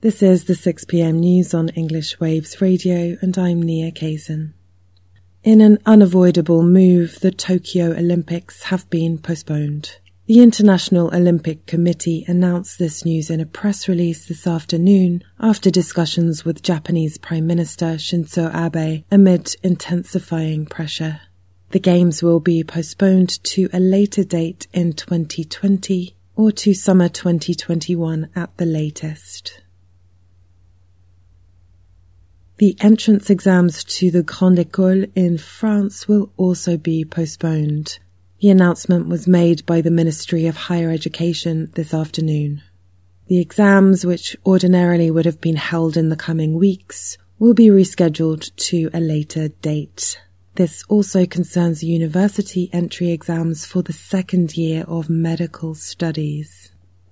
This is the 6 p.m. news on English Waves Radio, and I'm Nia Kaysen. In an unavoidable move, the Tokyo Olympics have been postponed. The International Olympic Committee announced this news in a press release this afternoon after discussions with Japanese Prime Minister Shinzo Abe amid intensifying pressure. The Games will be postponed to a later date in 2020 or to summer 2021 at the latest. The entrance exams to the Grande École in France will also be postponed. The announcement was made by the Ministry of Higher Education this afternoon. The exams, which ordinarily would have been held in the coming weeks, will be rescheduled to a later date. This also concerns university entry exams for the second year of medical studies.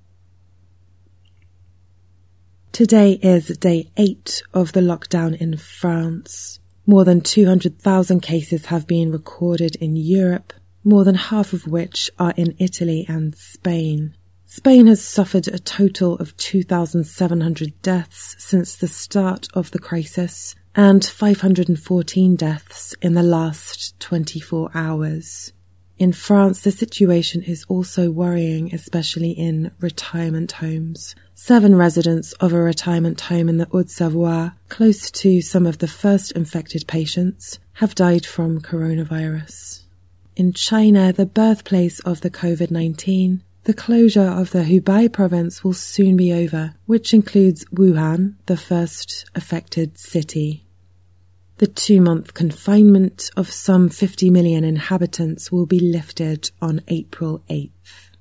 Today is day 8 of the lockdown in France. More than 200,000 cases have been recorded in Europe, more than half of which are in Italy and Spain. Spain has suffered a total of 2,700 deaths since the start of the crisis and 514 deaths in the last 24 hours. In France, the situation is also worrying, especially in retirement homes. 7 residents of a retirement home in the Haute-Savoie, close to some of the first infected patients, have died from coronavirus. In China, the birthplace of the COVID-19, the closure of the Hubei province will soon be over, which includes Wuhan, the first affected city. The 2-month confinement of some 50 million inhabitants will be lifted on April 8th.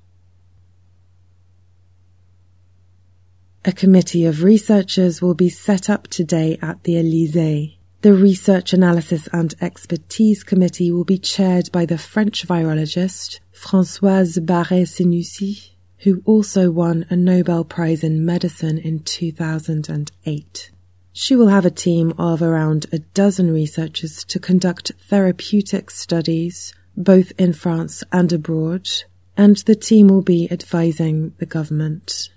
A committee of researchers will be set up today at the Élysée. The Research Analysis and Expertise Committee will be chaired by the French virologist Françoise Barré-Sinoussi, who also won a Nobel Prize in Medicine in 2008. She will have a team of around a dozen researchers to conduct therapeutic studies, both in France and abroad, and the team will be advising the government.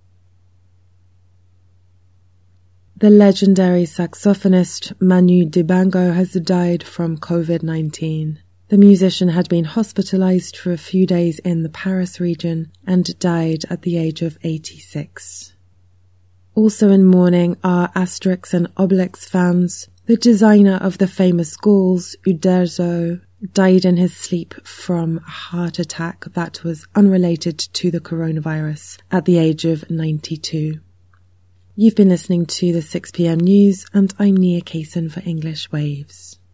The legendary saxophonist Manu Dibango has died from COVID-19. The musician had been hospitalized for a few days in the Paris region and died at the age of 86. Also in mourning are Asterix and Obelix fans. The designer of the famous Gauls, Uderzo, died in his sleep from a heart attack that was unrelated to the coronavirus at the age of 92. You've been listening to the 6 p.m. news, and I'm Nia Kaysen for English Waves.